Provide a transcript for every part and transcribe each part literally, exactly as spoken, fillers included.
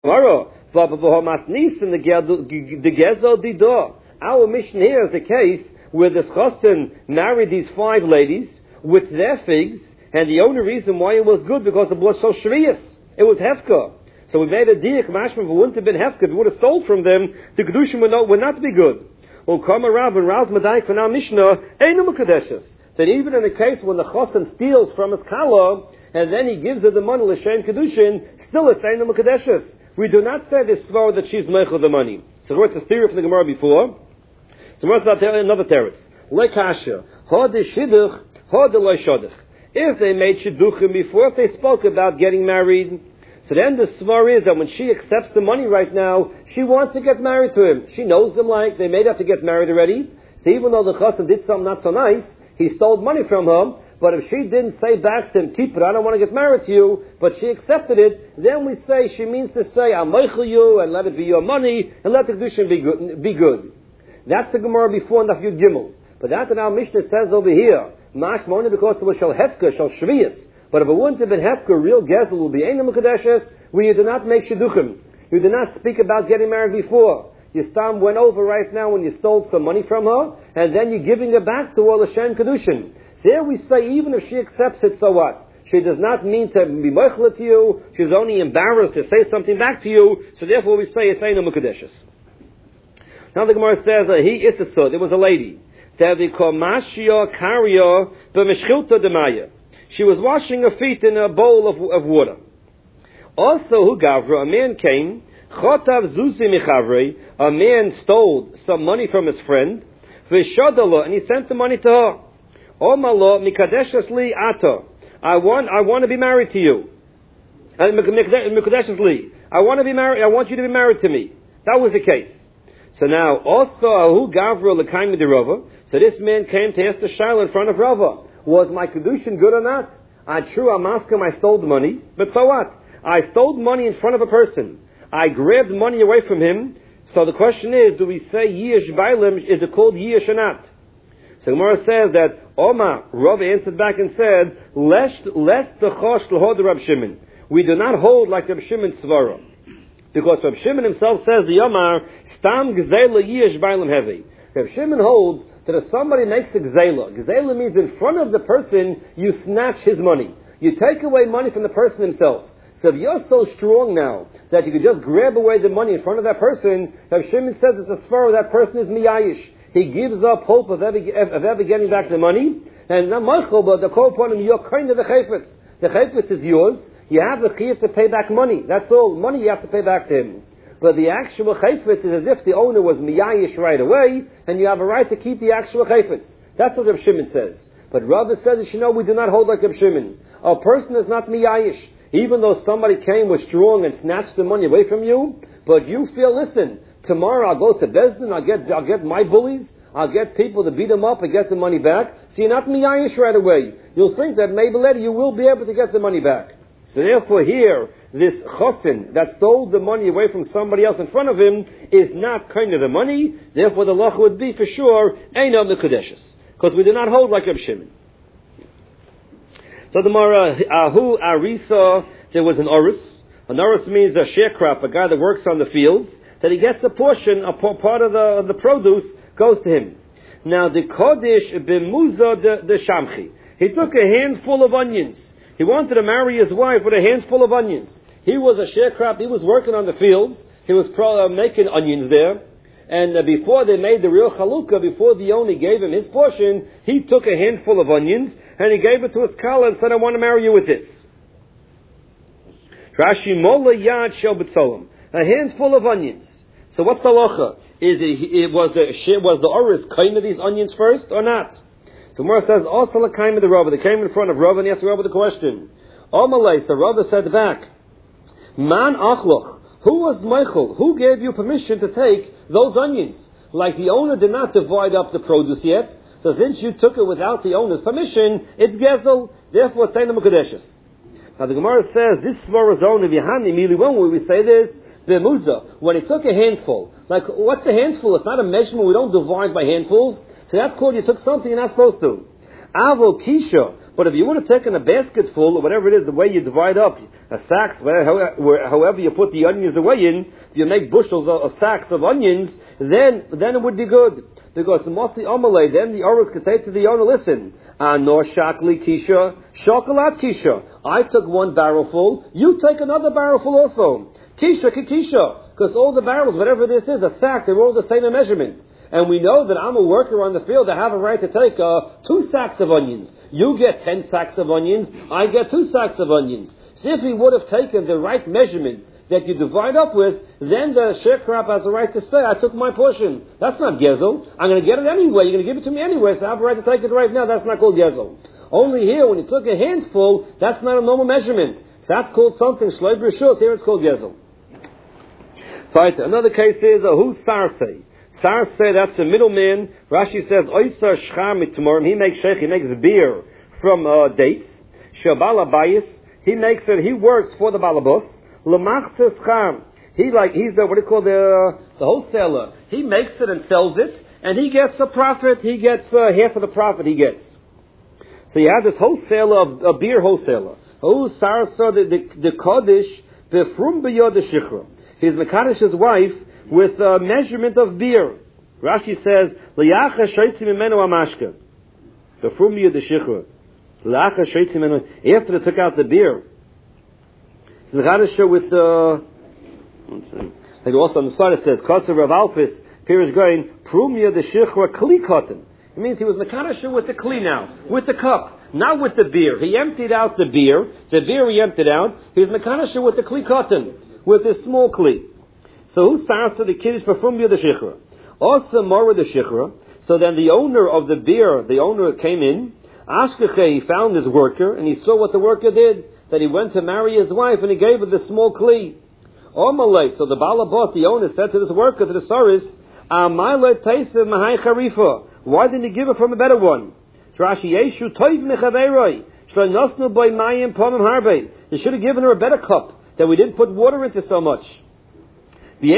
Tomorrow, but the Gezel Dido. Our mission here is the case where the Chosin married these five ladies with their figs, and the only reason why it was good because it was so shvius. It was hefka. So we made a diak mashma. If it wouldn't have been hefka, if we would have stole from them, the kedushin would not, would not be good. Well, come around and Rav Madai for our Mishnah, ain't no kadeshes. That even in the case when the Chosin steals from his kala, and then he gives her the money l'shem kedushin, still it's ain't no kadeshes. We do not say this svara that she's meichel the money. So what's the theory from the Gemara before? So what's that? Another teretz. Lekasha, ha de shidduch, ha de loy shodich. If they made shidduchim before, if they spoke about getting married, so then the svar is that when she accepts the money right now, she wants to get married to him. She knows him like they made up to get married already. So even though the chassan did something not so nice, he stole money from her. But if she didn't say back to him, keep it, I don't want to get married to you, but she accepted it, then we say she means to say, I'll meichel you and let it be your money and let the kedushin be good. Be good. That's the Gemara before in the Yud Gimel. But that's what our Mishnah says over here. Mash only because it was shal hefka, shal shvius. But if it wouldn't have been hefka, real gezel will be ein mukadeshes, where you do not make shidduchim. You do not speak about getting married before. Your stam went over right now when you stole some money from her, and then you're giving it back to all Hashem kedushin. So here we say, even if she accepts it, so what? She does not mean to be meichel to you. She's only embarrassed to say something back to you. So therefore we say it's ein mukadeshes. Now the Gemara says, uh, he is a sod. There was a lady. She was washing her feet in a bowl of, of water. Also, who gavra, a man came, chotav zuzi michavre, a man stole some money from his friend, v'shodalo, and he sent the money to her. Omalo mikadeshes li ato. I want, I want to be married to you. And mikadeshes li. I want to be married. I want you to be married to me. That was the case. So now, also, who gavra l'kaim de Rava. So this man came to ask the shaila in front of Rava. Was my kedushin good or not? I true, I'm asking, I stole the money, but so what? I stole money in front of a person. I grabbed money away from him. So the question is, do we say yish bailim? Is it called yish or not? So Gemara says that Oma Rav answered back and said, lest lest the chosh l'hod Rab Shimon. We do not hold like Rab Shimon svara, because Rab Shimon himself says the Yomar stam gzeila yish bailim heavy. Rab Shimon holds that if somebody makes a gzeila, gzeila means in front of the person you snatch his money. You take away money from the person himself. So if you're so strong now that you can just grab away the money in front of that person, Rab Shimon says it's a svara that person is miyayish. He gives up hope of ever, of ever getting back the money. And now, but the call upon him, you're kind of the chayfetz. The chayfetz is yours. You have the chiyuv to pay back money. That's all. Money you have to pay back to him. But the actual chayfetz is as if the owner was miyayish right away, and you have a right to keep the actual chayfetz. That's what Rab Shimon says. But Rav says, you know, we do not hold like Rab Shimon. A person is not miyayish. Even though somebody came was strong and snatched the money away from you, but you feel, listen, tomorrow I'll go to Bezdin, I'll get, I'll get my bullies, I'll get people to beat them up and get the money back. So you're not miyayish right away. You'll think that maybe later you will be able to get the money back. So therefore here, this chosin that stole the money away from somebody else in front of him is not kind of the money. Therefore the law would be for sure, ain't on the Kodeshes. Because we do not hold like Reb Shimon. So the Mara, Ahu Arisa, there was an Orus. An Orus means a sharecropper, a guy that works on the fields, that he gets a portion, a part of the, of the produce goes to him. Now the Kodesh b'muza the, the Shamchi. He took a handful of onions. He wanted to marry his wife with a handful of onions. He was a sharecropper, he was working on the fields, he was pro, uh, making onions there. And uh, before they made the real chalukah, before the owner gave him his portion, he took a handful of onions and he gave it to his kala and said, I want to marry you with this. Rashi mola yad shel b'tzolim. A handful of onions. So what's the halacha? Is it, it was the was the oris kind of these onions first or not? So Mara says, also the kind of the Rava. They came in front of Rava and he asked Rava the question. Amalei, so Rava said back, Man achloch. Who was Michael? Who gave you permission to take those onions? Like the owner did not divide up the produce yet, so since you took it without the owner's permission, it's gezel, therefore it's Tainam Kodeshes. Now the Gemara says, this Svara zone of Yehani, when we say this, the Muza, when he took a handful, like what's a handful? It's not a measurement, we don't divide by handfuls, so that's called you took something you're not supposed to. Avo Kisha, But if you would have taken a basket full, or whatever it is, the way you divide up a sacks, where, where, however you put the onions away in, if you make bushels of, of sacks of onions, then then it would be good. Because the Mosi Amalei, then the owners could say to the owner, listen, Anor Shakli Kisha, Shokolat Kisha. I took one barrel full, you take another barrel full also. Kisha Kikisha. Because all the barrels, whatever this is, a sack, they're all the same in measurement. And we know that I'm a worker on the field. I have a right to take uh, two sacks of onions. You get ten sacks of onions. I get two sacks of onions. So if he would have taken the right measurement that you divide up with, then the sharecrop has a right to say, I took my portion. That's not gezel. I'm going to get it anyway. You're going to give it to me anyway, so I have a right to take it right now. That's not called gezel. Only here, when you took a handful, that's not a normal measurement. So that's called something shloib rishus. Here it's called gezel. Right. Another case is a hu sarsei. Sarsei, that's a middleman. Rashi says, oisar shchar mitmorim. He makes sheikh, he makes beer from uh, dates. Shabal abayis. He makes it, he works for the balabos. Lemachses cham. He like, he's the, what do you call the, the wholesaler. He makes it and sells it, and he gets a profit. He gets uh, half of the profit he gets. So you have this wholesaler, a beer wholesaler. Oh, Sarsa, the, the, the Kaddish, the Frum B'yod the Shichra. He's Mekadish's wife with a measurement of beer. Rashi says, L'yacha shoitzi mimenu amashka. The Frum B'yod the Shichra. L'yacha shoitzi mimenu. After they took out the beer. The Mekadish with the, uh, like also on the side it says, Kosev Rav Alphys, Pirish going, Frum B'yod the Shichra Kli Kotten. It means he was Mekadisha with the kli now, with the cup, not with the beer. He emptied out the beer. The beer he emptied out. He was Mekadisha with the kli cotton, with his small kli. So who starts to the kiddush perfume the shichra? Also more with the shichra. So then the owner of the beer, the owner came in. Ashkeche, he found his worker, and he saw what the worker did. That he went to marry his wife, and he gave her the small kli. Omalei. So the balabos, the owner, said to this worker, to the saris, Amalei teisev mahai charifa. Why didn't he give it from a better one? You should have given her a better cup, that we didn't put water into so much. And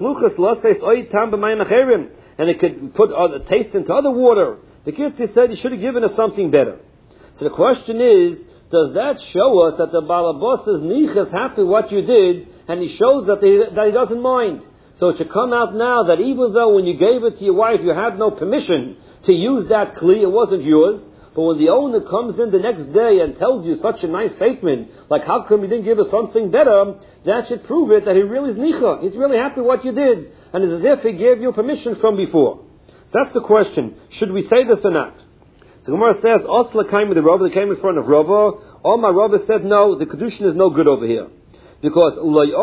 it could put other, taste into other water. The kids said you should have given us something better. So the question is, does that show us that the balabos is nichas happy what you did, and he shows that he, that he doesn't mind? So it should come out now that even though when you gave it to your wife you had no permission to use that kli, it wasn't yours, but when the owner comes in the next day and tells you such a nice statement, like how come you didn't give us something better, that should prove it that he really is nicha. He's really happy what you did, and it's as if he gave you permission from before. So that's the question. Should we say this or not? So Gemara says, Osla came with the Rava, they came in front of Rava. All my Rava said, no, the Kedushin is no good over here. Because,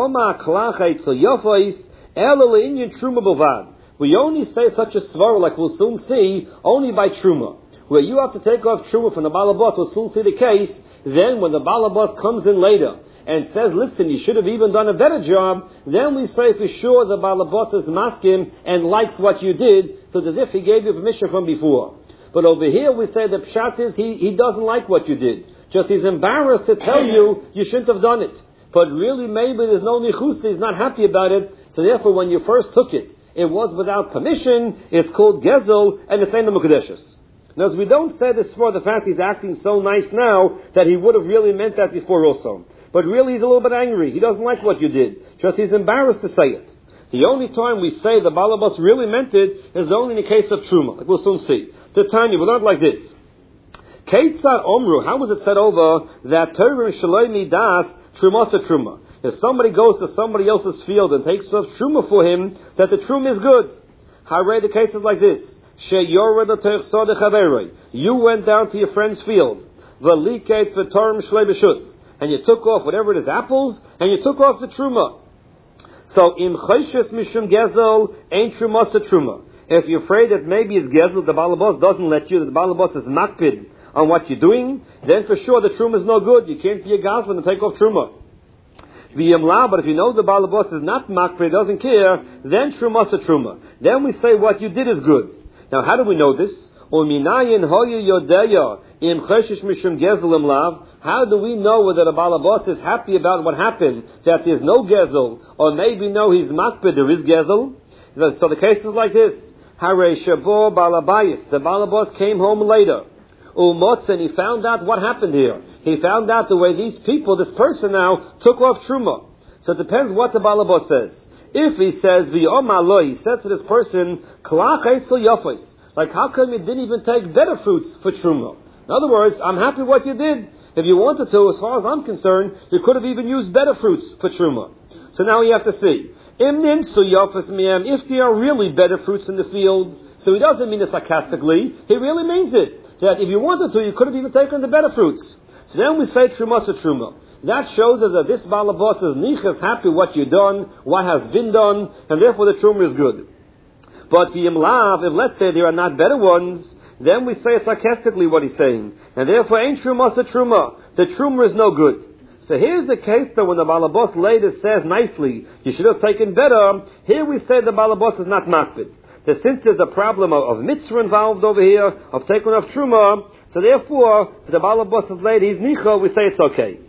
we only say such a svara, like we'll soon see, only by truma. Where you have to take off truma from the balabas, we'll soon see the case. Then when the balabas comes in later and says, listen, you should have even done a better job, then we say for sure the balabas is maskim and likes what you did, so it's as if he gave you permission from before. But over here we say the pshat is he, he doesn't like what you did. Just he's embarrassed to tell you you shouldn't have done it. But really maybe there's no nichus, he's not happy about it, so therefore when you first took it, it was without permission, it's called gezel, and it's ain't the mukadeshus. Now, as we don't say this for the fact he's acting so nice now, that he would have really meant that before also. But really he's a little bit angry, he doesn't like what you did, just he's embarrassed to say it. The only time we say the balabas really meant it, is only in the case of truma, like we'll soon see. The Tanya, we learned like this. Keitzad omru, how was it said over, that terim shaloi das trumasa truma? If somebody goes to somebody else's field and takes off truma for him, that the truma is good. I read the cases like this. You went down to your friend's field, and you took off whatever it is, apples, and you took off the truma. So, im chayshes mishum gezel ain't trumasa truma. If you're afraid that maybe it's gezel, the balabas doesn't let you, that the balabas is makpid on what you're doing, then for sure the truma is no good. You can't be a gazlan and take off truma. But if you know the balabas is not makpid, doesn't care, then trumasa truma. Then we say what you did is good. Now, how do we know this? How do we know whether the balabas is happy about what happened, that there's no gezel, or maybe no, he's makpid, there is gezel? So the case is like this. Hare shabo balabayis, the balabas came home later. umotz, and he found out what happened here. He found out the way these people, this person now, took off truma. So it depends what the balabos says. If he says, v'yom he said to this person, klach eitzel yofos, like how come you didn't even take better fruits for truma? In other words, I'm happy what you did. If you wanted to, as far as I'm concerned, you could have even used better fruits for truma. So now you have to see. If there are really better fruits in the field, so he doesn't mean it sarcastically, he really means it. That if you wanted to, you could have even taken the better fruits. So then we say truma to truma. That shows us that this balabos is nichas happy what you've done, what has been done, and therefore the truma is good. But if let's say there are not better ones, then we say it sarcastically what he's saying. And therefore ain't truma to truma. The truma is no good. So here's the case that when the balabos later says nicely, you should have taken better, here we say the balabos is not makbid. So since there's a problem of, of mitzvah involved over here, of taking off truma, so therefore, if the balabos is laid, he's nicha, we say it's okay.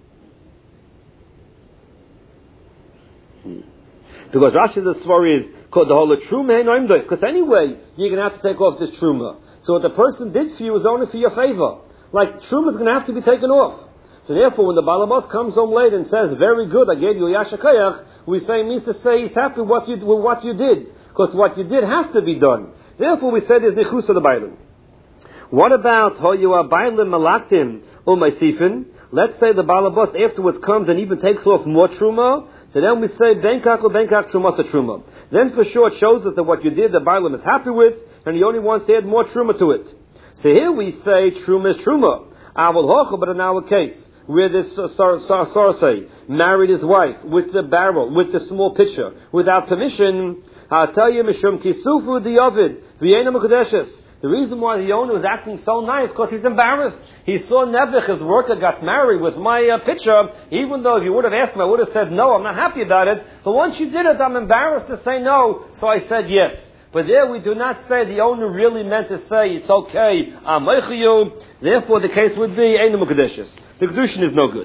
Because Rashi's story is called the whole truma, because anyway, you're going to have to take off this truma. So what the person did for you is only for your favor. Like, truma is going to have to be taken off. So therefore, when the balabos comes home late and says, very good, I gave you a yashakayach, we say, means to say he's happy what you, with what you did. Because what you did has to be done. Therefore, we say there's nichus of the bailim. What about how you are bailim malaktim umaysifin? Let's say the balabos afterwards comes and even takes off more truma. So then we say, benkach or benkach truma sa truma. Then for sure it shows us that what you did, the bailim is happy with, and he only wants to add more truma to it. So here we say, truma is truma. Aval hocha, but in our case, where this uh, Sarsay married his wife with the barrel, with the small pitcher, without permission, I'll tell you, Mishum Kisufu Diyavid, Vienna Mukadeshes. The reason why the owner was acting so nice, because he's embarrassed. He saw Nebuch, his worker, got married with my uh, pitcher, even though if you would have asked him, I would have said no, I'm not happy about it. But once you did it, I'm embarrassed to say no, so I said yes. But there we do not say the owner really meant to say it's okay, I'm meichayu. Therefore the case would be Ein Mukadeshes. The Kedushin is no good.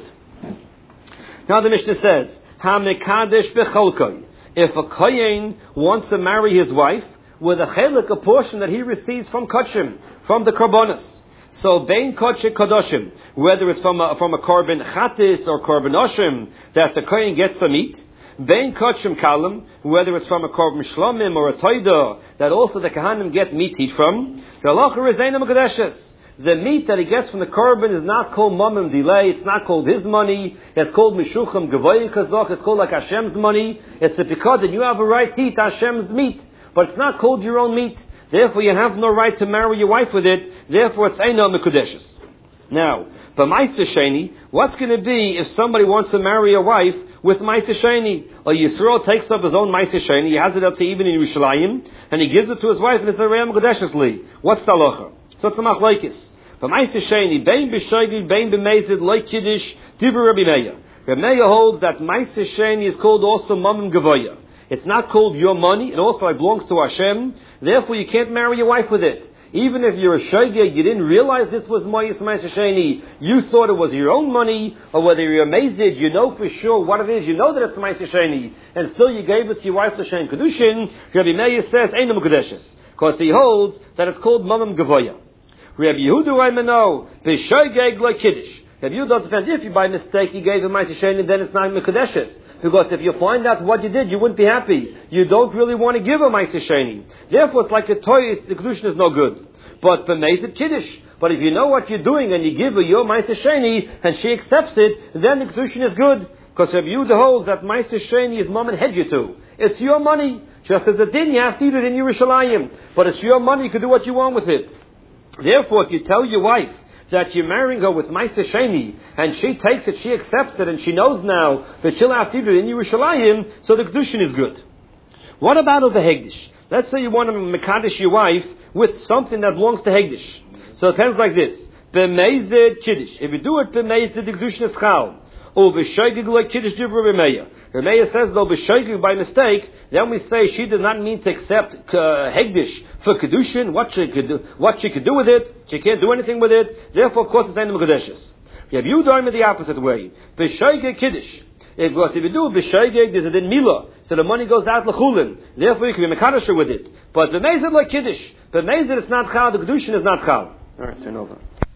Now the Mishnah says, Ha-mekadesh becholkoi. If a kohen wants to marry his wife with a chelik, a portion that he receives from kachim, from the karbonos. So bein kachim kadoshim, whether it's from a, from a korban chatis or korban oshim, that the kohen gets some meat. Bein kachim kalim, whether it's from a korban shlomim or a toida, that also the kahanim get meat eat from. So halacha is ein mekadeshes. The meat that he gets from the korban is not called mamim delay. It's not called his money. It's called mishuchim gavoyin kazoch. It's called like Hashem's money. It's a because that you have a right to eat Hashem's meat, but it's not called your own meat. Therefore, you have no right to marry your wife with it. Therefore, it's eino mekudeshes. Now, but Ma'aseh Sheni, what's going to be if somebody wants to marry a wife with Ma'aseh Sheni? Or Yisrael takes up his own Ma'aseh Sheni, he has it up to even in Yerushalayim, and he gives it to his wife, and it's a re'em mekudeshes li. What's the halacha? So it's a machlokes. But Ma'aseh Sheni, bein b'shogeg, bein b'mezid, like Kiddush, divrei Rabbi Meir. Rabbi Meir holds that Ma'aseh Sheni is called also mamim gavoya. It's not called your money. It also belongs to Hashem. Therefore, you can't marry your wife with it. Even if you're a shogeg, you didn't realize this was Ma'aseh Sheni. You thought it was your own money, or whether you're amazed, you know for sure what it is. You know that it's Ma'aseh Sheni, and still you gave it to your wife l'shem kedushin. Rabbi Meir says ein mekudeshes, because he holds that it's called mamim gavoya. Rabbi Yehuda Raimano, b'shogeg like Kiddush. Rabbi Yehuda depends if you by mistake you gave him Ma'aseh Sheni, then it's not mekudeshes. Because if you find out what you did, you wouldn't be happy. You don't really want to give a Ma'aseh Sheni. Therefore, it's like a toy, the Kedushin is no good. But b'mezid Kiddush. But if you know what you're doing and you give her your Ma'aseh Sheni and she accepts it, then the Kedushin is good. Because Rabbi Yehuda holds that Ma'aseh Sheni is mom and hedjutu. It's your money. Just as a din, you have to eat it in Yerushalayim. But it's your money, you can do what you want with it. Therefore, if you tell your wife that you're marrying her with Ma'aseh Sheni, and she takes it, she accepts it, and she knows now that she'll have to do it in Yerushalayim, so the Kedushin is good. What about over Hegdish? Let's say you want to mekadesh your wife with something that belongs to Hegdish. So it ends like this. B'mezid Kiddush. If you do it b'mezid, the Kedushin is chal. Or b'shogeg like Kiddush divrei Rabbi Meir. Rabbi Meir says though b'shogeg by mistake, then we say she does not mean to accept uh, Hegdish for Kedushin, what she could do, what she could do with it. She can't do anything with it. Therefore, of course, it's ein mekudeshes. If you do it the opposite way, b'shogeg Kiddush. Because if you do b'shogeg, there's a din milah, so the money goes out l'chulin. Therefore, you can be mekadesh with it. But b'mezid like Kiddush. B'mezid is not chal. The Kedushin is not chal. All right, turn over.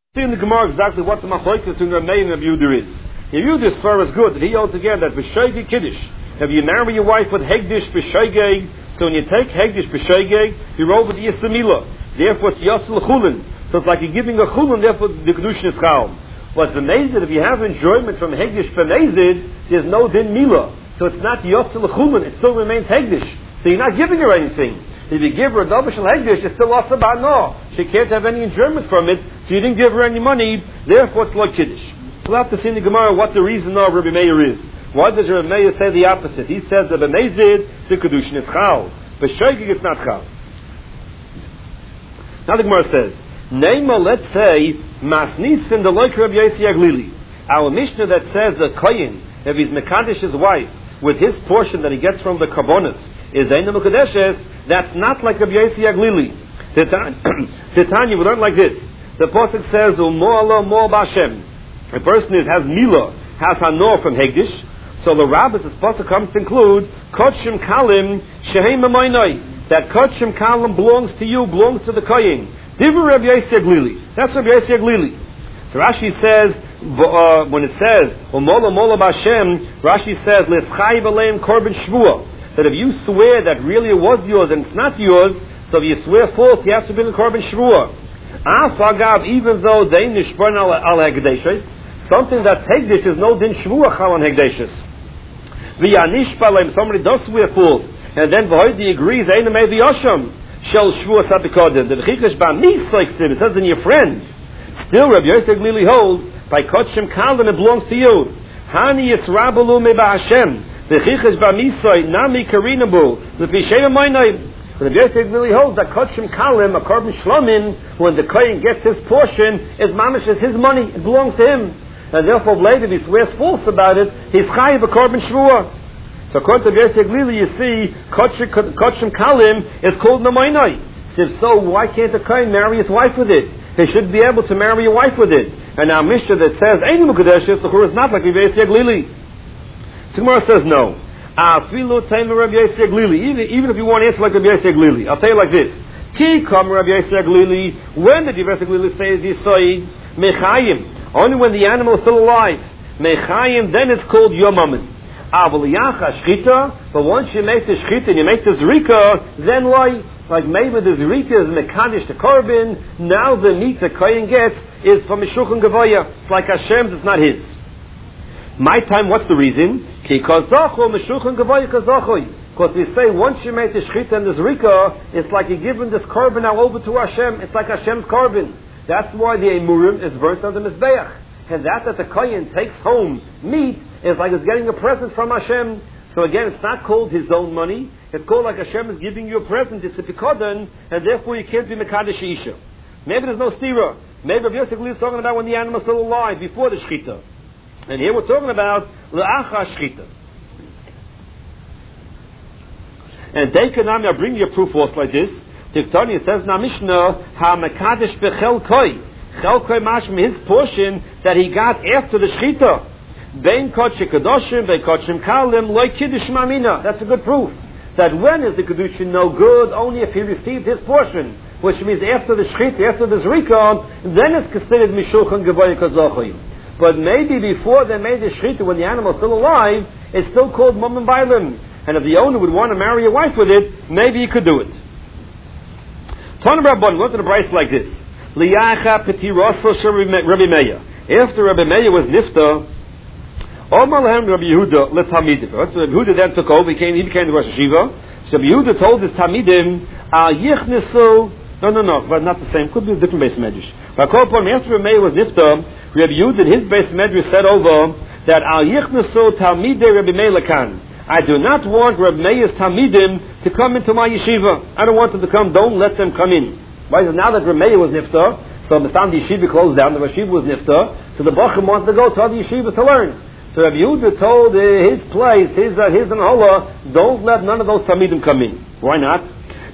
See in the Gemara exactly what the machlokes between Rav Meir and Rav Yehuda is. Rav Yehuda's svar is good that he holds together that b'shoigeg kiddush. If you marry your wife with hegdish b'shoigeg, so when you take hegdish b'shoigeg, you're over the yistamila. Therefore, it's yasul chulin. So it's like you're giving a chulin. Therefore, the kedushin is chal. But the nezid, if you have enjoyment from hegdish b'nezid, there's no din mila. So it's not yasul chulin. It still remains hegdish. So you're not giving her anything. If you give her a double shel hegdish, it's still asa ba'no. She can't have any enjoyment from it, so you didn't give her any money, therefore it's like kiddush. We'll have to see in the Gemara what the reason of Rabbi Meir is. Why does Rabbi Meir say the opposite? He says that b'nezid, the kedushin is chal. B'shoigeg it's not chal. Now the Gemara says, Neima, let's say, masnis in the loik Rabbi Yossi Aglili. Our Mishnah that says that Kohen, if he's mekadesh his wife, with his portion that he gets from the karbonos, is Eina Mekadeshes, that's not like Rabbi Yossi Aglili. Titania, we learn like this. The Pasuk says, Umo Allah Mo B'Hashem. A person is, has Mila, has Hanor from Hegdish. So the rabbis, this Pasuk comes to include, Kotshim Kalim Shehem Amoinoi. That Kotshim Kalim belongs to you, belongs to the Kohen. Divu Rabbi Yossi Aglili. That's Rabbi Yossi Aglili. So Rashi says, uh, when it says, Umo Allah Mo B'Hashem, Rashi says, L'schai B'leim Korban Shvuah. That if you swear that really it was yours and it's not yours, so if you swear false, you have to be in Korban Shvuah. Afagav, even though they nishbarn al al hegdeshes, something that hegdesh is no din Shvuah chal on hegdeshes. V'yanishbalem, somebody does swear false, and then v'hoidi agrees, eina mei v'yosham, shel Shvuah sapikodim. The v'chikesh ba'mis like it says in your friend. Still, Rabbi Yossi Aglili holds, by kotshim kalim it belongs to you. Hani yitzrabalu me ba'Hashem. The chichash ba'misoi nami karinabu the pishem moinai. But the Yossi really holds that kotshim kalim a korban shlomin when the kohen gets his portion is mamish is his money, it belongs to him, and therefore later if he swears false about it, he's chayiv a korban shvuah. So according to Yossi Aglili, you see kotshim kalim is called namoinai. So if so, why can't the kohen marry his wife with it? He should be able to marry your wife with it. And our Mishnah that says ein mukadeshes the Chur is not like Yossi Aglili. So Gemara says no. Afilu taim Rabbi Yossi Aglili. Even even if you want to answer like Rabbi Yossi Aglili, I'll tell you like this: Ki kam Rabbi Yossi Aglili. When did Rabbi Yossi Aglili say Yisoid Mechayim? Only when the animal is still alive. Mechayim, then it's called Yomamin. Avliyacha Shchita. But once you make the Shchita and you make the Zrika, then why? Like maybe the Zrika is Mekadesh to Korban. Now the meat the Kohen gets is from Mishulchan Gavoya. It's like Hashem's. It's not his. My time, what's the reason? Because we say once you make the shchita and the zrika, it's like you're giving this korban now over to Hashem. It's like Hashem's korban. That's why the emurim is burnt on the mizbeach. And that that the kohen takes home meat is like it's getting a present from Hashem. So again, it's not called his own money. It's called like Hashem is giving you a present. It's a pikodan, and therefore you can't be mekadesh isha. Maybe there's no stira. Maybe Rabbi Yossi Aglili is talking about when the animal is still alive, before the shchita. And here we're talking about L'acha Shchita. And Deikanami, I'll bring you a proof also like this. Tiktani, it says in our Mishnah, Ha Mekadesh Bechel Koi. Chel Koi Mashim, his portion that he got after the Shchita. Bein Kotche Kedoshim, Bein Kotchim Kalim, Loi Kiddush Mamina. That's a good proof. That when is the Kedushin no good? Only if he received his portion. Which means after the Shchita, after the Zrika, then it's considered Mishulchan Gavoya Kazochim. But maybe before they made the shchita, when the animal is still alive, it's still called mum and bailim. And if the owner would want to marry a wife with it, maybe he could do it. Tana Rabban, went to the Bryce like this. Liyacha petiroso Rabbi Meir. After Rabbi Meir was nifta, Omar lahem Rabbi Yehuda letamidim. So Rabbi Yehuda then took over, he became, he became the Rosh Hashiva. So Rabbi Yehuda told his tamidim, Al yichnesu, no, no, no, but not the same, could be a different base medrash. But after Rabbi Meir was nifta, Rabbi Yehuda, his base medrash said over that Al yichnesu talmidei Rabbi Meir lekan. I do not want Rabbi Meir's talmidim to come into my yeshiva. I don't want them to come. Don't let them come in. Why? Because now that Rabbi Meir was nifta, so the time the yeshiva closed down, the yeshiva was nifta, so the bachim wants to go to other yeshivas to learn. So Rabbi Yehuda told uh, his place, his uh, his and hola, don't let none of those talmidim come in. Why not?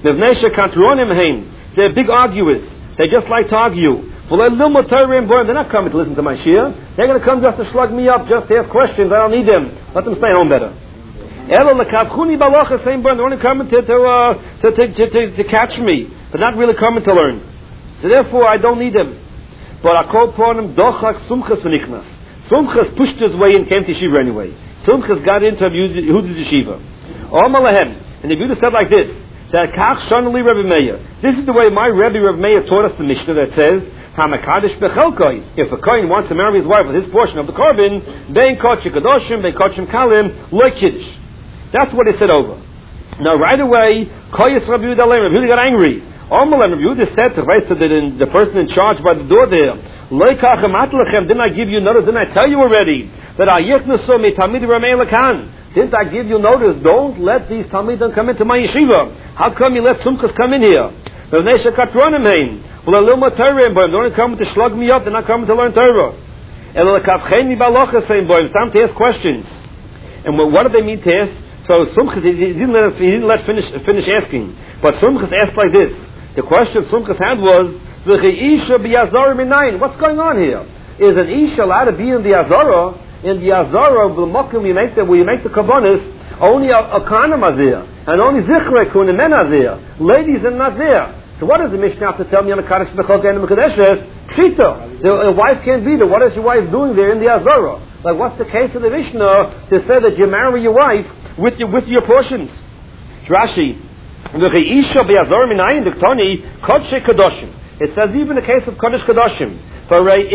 They're big arguers. They just like to argue. They're not coming to listen to my shir. They're going to come just to slug me up, just to ask questions. I don't need them. Let them stay home better. They're only coming to to, uh, to, to, to, to catch me, but not really coming to learn. So therefore, I don't need them. but I called upon him, Dochak Sumchas V'nichnas. Sumchas pushed his way and came to Yeshiva anyway. Sumchas got into Yehuda's Yeshiva. Omar Lahem, and the Yehuda said like this, that Kach Shonali Rebbe Meir. This is the way my Rebbe Rebbe Meir taught us the Mishnah that says, Hamakadosh Bechelkoi. If a Kohen wants to marry his wife with his portion of the korban, Bein Kodesh Kadoshim, Bein Kodesh Kalim, Lo Kiddush. That's what he said over. Now right away, Koyes Rabbi Yehuda Aleim, Rabbi Yehuda got angry. Omar Rabbi Yehuda said to the, the person in charge by the door there, Lo Kachem Atlechem, didn't I give you notice? Didn't I tell you already that Ayiknaso Me Tamid Ramei Lakan? Didn't I give you notice? Don't let these Talmidim come into my yeshiva. How come you let Sumchas come in here? Well, they only come to slug me up, they're not coming to learn Torah. It's time to ask questions. And what do they mean to ask? So Sumchas, he didn't let, he didn't let finish, finish asking. But Sumchas asked like this. The question Sumchas had was, what's going on here? Is an Isha allowed to be in the Azara? In the Azara, the Mokim, we make the, we make the Kabbanis, only a, a Kanim are there, and only Zichrei and men are there. Ladies are not there. So what does the Mishnah have to tell me on the Kaddish Bechok and the Mekadesh? Pshita. The wife can't be there. What is your wife doing there in the Azara? Like, what's the case of the Mishnah to say that you marry your wife with your, with your portions? Rashi. It says even the case of Kaddish Kadoshim. Kodesh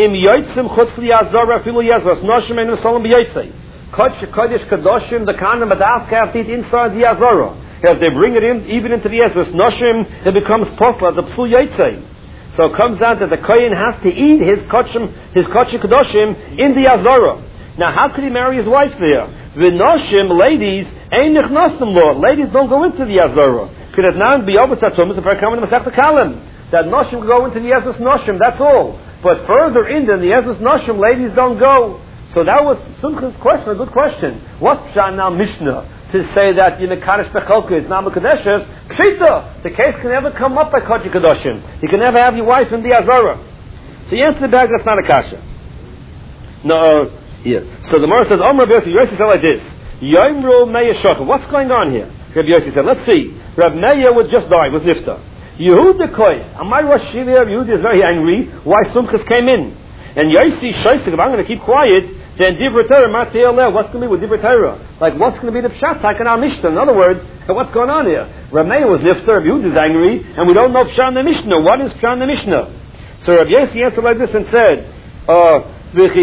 Kadoshim, the Kanim B'daf have to eat inside the Azara. As they bring it in, even into the Ezras Noshim, it becomes posla, the Psul Yotzei. So it comes out that the Kohen has to eat his Kodesh, his Kodesh Kadoshim in the Azara. Now, how could he marry his wife there? The Noshim, ladies, ain't nichnasim law. Ladies don't go into the Azara. Could it now be over to Tumas if I come in the Masech Kalim? That Noshim go into the Ezras Noshim, that's all. But further in than the Ezras Noshim, ladies don't go. So that was Sumcha's question, a good question. What's Pshat now Mishnah to say that in the Kaddish Bechelka is not Mekadeshes? Pshita! The case can never come up by Kodesh Kadoshim. You can never have your wife in the Azara. So you answer back, that's not a kasha. No, uh, here. So the Gemara says, Omer Rabbi Yossi, Yossi said like this, Yomru Meir Shochem. What's going on here? Rabbi Yossi said, let's see. Rabbi Meir was just dying, was Nifta. Yehuda Koy, Amai Rosh Shivir, Yehuda is very angry why Sumchas came in. And Yossi Shoisik, if I'm going to keep quiet, then Divrei Torah, Matei what's going to be with Divrei Torah? Like, what's going to be the Pshat, like in our Mishnah? In other words, what's going on here? Rabbi Meir was Nifta, Rabbi Yehuda is angry, and we don't know Pshat in the Mishnah. What is Pshat in the Mishnah? So Rabbi Yossi answered like this and said, uh, First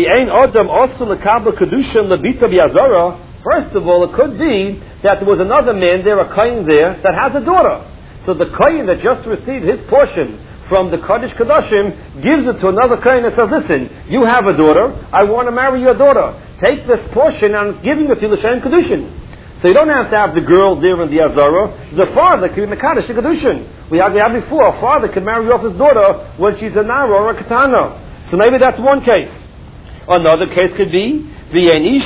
of all, it could be that there was another man there, a Kohen there, that has a daughter. So the Kohen that just received his portion from the Kodesh Kadoshim gives it to another Kohen and says, listen, you have a daughter, I want to marry your daughter. Take this portion and I'm giving it to L'Shem Kedushin. So you don't have to have the girl there in the Azara. The father can be in the Kodesh Kedushin. We had, we had before, a father can marry off his daughter when she's a Nara or a Katana. So maybe that's one case. Another case could be, it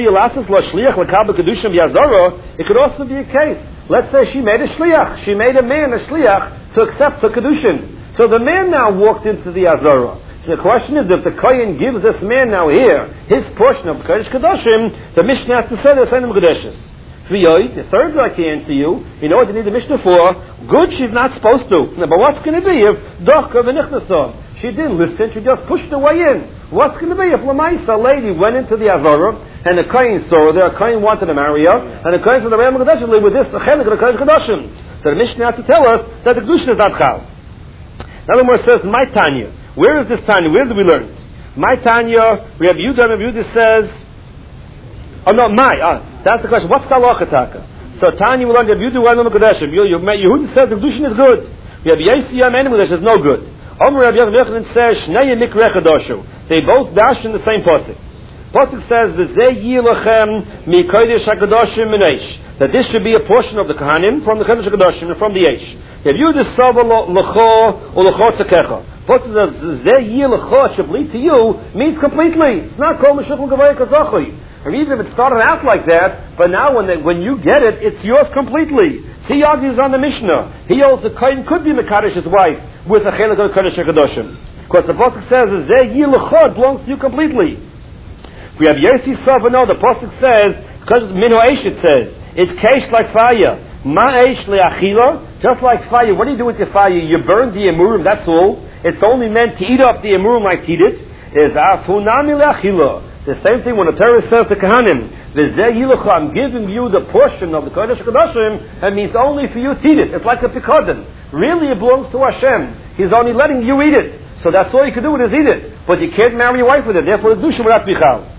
could also be a case. Let's say she made a shliach. She made a man a shliach to accept the kedushin. So the man now walked into the Azara. So the question is, if the Kohen gives this man now here his portion of Kodesh Kadoshim, the Mishnah has to say the same Kodeshes. The third I can answer you, you know what you need the Mishnah for? Good, she's not supposed to. But what's going to be if Dochka v'nichnasa? She didn't listen, she just pushed her way in. What's going to be if Lamaisa, a lady, went into the Azara, and the Kohen saw her there, a Kohen wanted to marry her, and the Kohen said, the Ram Kodeshim live with this, the Chelik of the Kodesh Kadoshim. So the Mishnah has to tell us that the Kedushin is not Chal. Now the Gemara says, my Tanya. Where is this Tanya? Where did we learn it? My Tanya, Rabbi Yehuda, Rabbi Yehuda says, oh no, my, ah, that's the question. What's the halacha taka? So Tanya will learn Rabbi Yehuda, Rabbi Kodeshim. Yehuda says the Kedushin is good. Rabbi Yossi, Rabbi Yehuda says no good. Omer Rabbi Yochanan says, Shnei Mikre Chadoshu. They both dash in the same pasuk. Pasuk says, V'zeh yilachem mi kodesh hakadoshim min eish. That this should be a portion of the Kohanim from the Kodesh Hakadoshim and from the eish. If you discover l'cho or l'cho tzakecha, pasuk says, V'zeh yilachem should lead to you means completely. It's not kol meshukul gavay kazachi. Or even if it started out like that, but now when they, when you get it, it's yours completely. See, he argues on the Mishnah. He holds the Kohen could be Mekadesh's wife with a chelik of the Kodesh HaKadoshim. Because the Pasuk says, Zeh Yilachod belongs to you completely. We have Yossi Sovano, the Pasuk says, because Minu Eish it says, it's Keish like fire. Ma Eish le'achila, just like fire. What do you do with your fire? You burn the Emurim, that's all. it's only meant to eat up the emurim like tidit, is afunami le'achila. The same thing when the Torah says to Kohanim, V'zeh yilucha, I'm giving you the portion of the Kodesh Kodashim, that means only for you to eat it. It's like a pikadon. Really it belongs to Hashem. He's only letting you eat it. So that's all you can do with is eat it. But you can't marry your wife with it. Therefore the dusha will not be chal.